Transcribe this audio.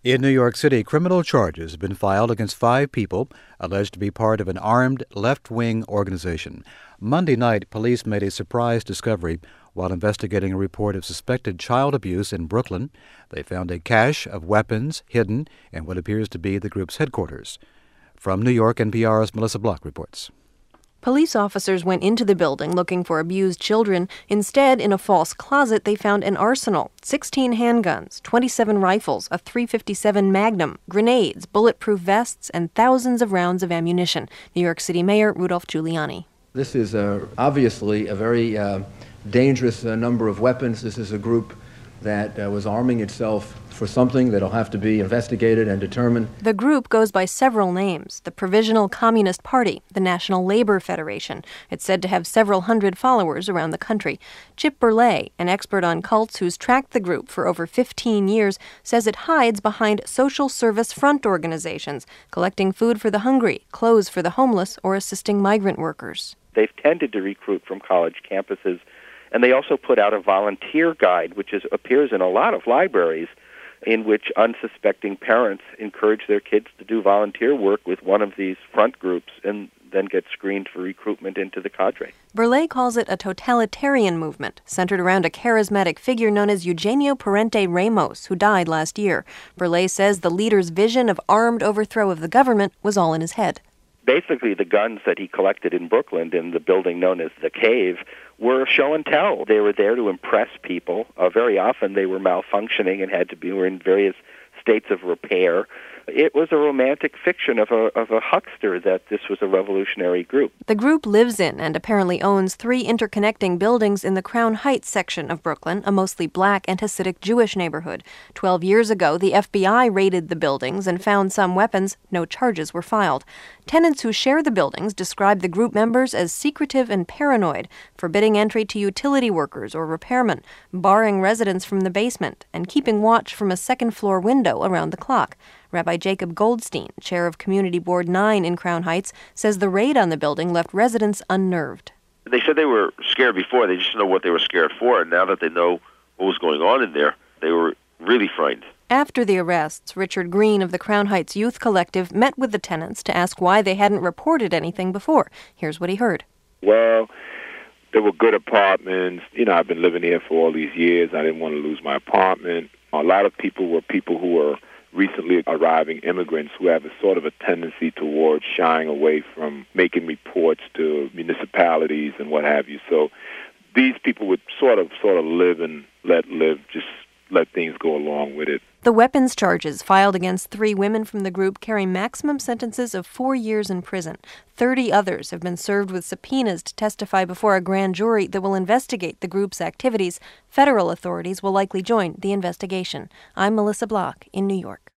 In New York City, criminal charges have been filed against 5 people alleged to be part of an armed left-wing organization. Monday night, police made a surprise discovery while investigating a report of suspected child abuse in Brooklyn. They found a cache of weapons hidden in what appears to be the group's headquarters. From New York, NPR's Melissa Block reports. Police officers went into the building looking for abused children. Instead, in a false closet, they found an arsenal: 16 handguns, 27 rifles, a .357 Magnum, grenades, bulletproof vests, and thousands of rounds of ammunition. New York City Mayor Rudolph Giuliani. This is obviously a very dangerous number of weapons. This is a group that was arming itself for something that'll have to be investigated and determined. The group goes by several names: the Provisional Communist Party, the National Labor Federation. It's said to have several hundred followers around the country. Chip Burley, an expert on cults who's tracked the group for over 15 years, says it hides behind social service front organizations, collecting food for the hungry, clothes for the homeless, or assisting migrant workers. They've tended to recruit from college campuses, and they also put out a volunteer guide, which appears in a lot of libraries, in which unsuspecting parents encourage their kids to do volunteer work with one of these front groups and then get screened for recruitment into the cadre. Burley calls it a totalitarian movement centered around a charismatic figure known as Eugenio Parente Ramos, who died last year. Burley says the leader's vision of armed overthrow of the government was all in his head. Basically, the guns that he collected in Brooklyn in the building known as the Cave were show and tell. They were there to impress people. Very often they were malfunctioning and were in various states of repair. It was a romantic fiction of a huckster that this was a revolutionary group. The group lives in and apparently owns 3 interconnecting buildings in the Crown Heights section of Brooklyn, a mostly black and Hasidic Jewish neighborhood. 12 years ago, the FBI raided the buildings and found some weapons. No charges were filed. Tenants who share the buildings describe the group members as secretive and paranoid, forbidding entry to utility workers or repairmen, barring residents from the basement, and keeping watch from a second-floor window around the clock. Rabbi Jacob Goldstein, chair of Community Board 9 in Crown Heights, says the raid on the building left residents unnerved. They said they were scared before. They just didn't know what they were scared for. And now that they know what was going on in there, they were really frightened. After the arrests, Richard Green of the Crown Heights Youth Collective met with the tenants to ask why they hadn't reported anything before. Here's what he heard. Well, they were good apartments. I've been living here for all these years. I didn't want to lose my apartment. A lot of people who were recently arriving immigrants who have a sort of a tendency towards shying away from making reports to municipalities and what have you. So these people would sort of live and let live, just let things go along with it. The weapons charges filed against 3 women from the group carry maximum sentences of 4 years in prison. 30 others have been served with subpoenas to testify before a grand jury that will investigate the group's activities. Federal authorities will likely join the investigation. I'm Melissa Block in New York.